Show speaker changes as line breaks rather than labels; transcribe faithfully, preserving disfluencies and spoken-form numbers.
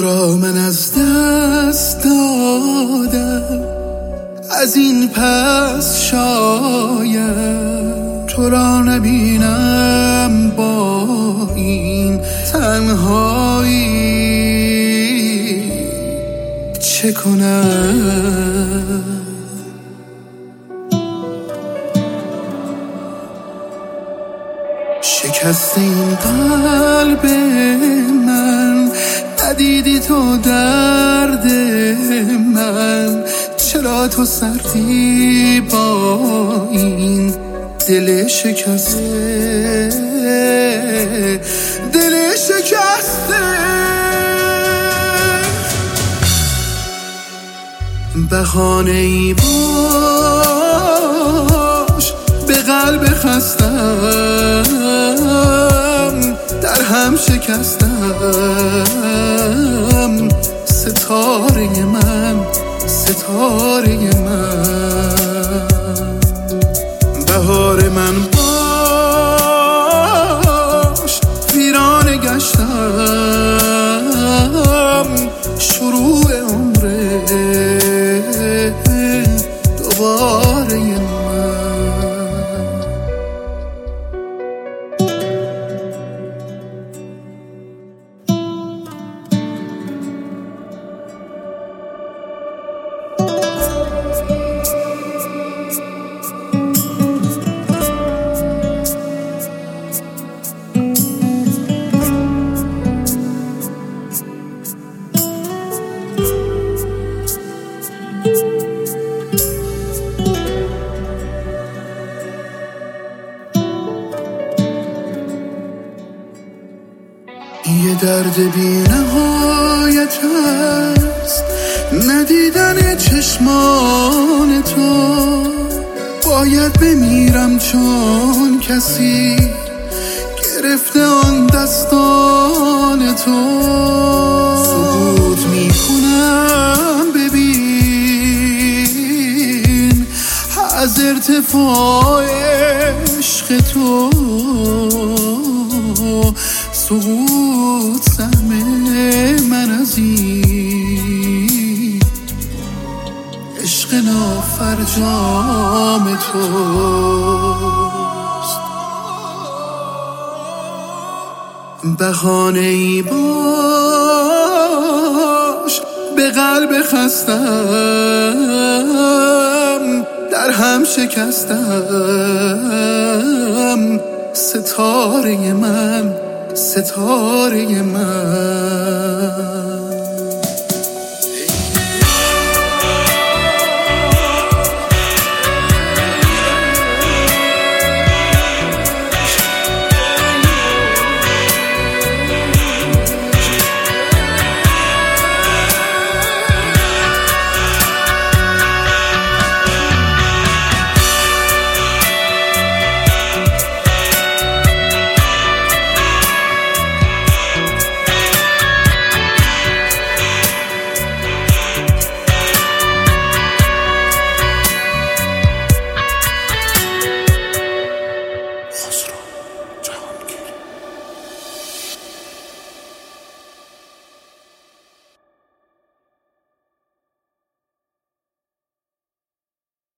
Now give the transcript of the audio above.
را من از دست دادم، از این پس شاید تو را نبینم با این تنهایی. چه کنم؟ شکست این قلب من، ندیدی تو درد من، چرا تو سردی با این دل شکسته، دل شکسته. بهانه ای باش به قلب خستم، در هم شکستم. ستاره من، ستاره من، بهار من باش ویرانه گشتم. شروع عمره دوباره من. یه درد بی نهایت است ندیدن چشمان تو، باید بمیرم چون کسی گرفته آن دستان تو. سکوت میکنم ببین از ارتفاع عشق تو، سقوط سهم من از این عشق نافرجام توست. بهانه ای باش به قلب خستم، در هم شکستم. ستاره من، ستاره من.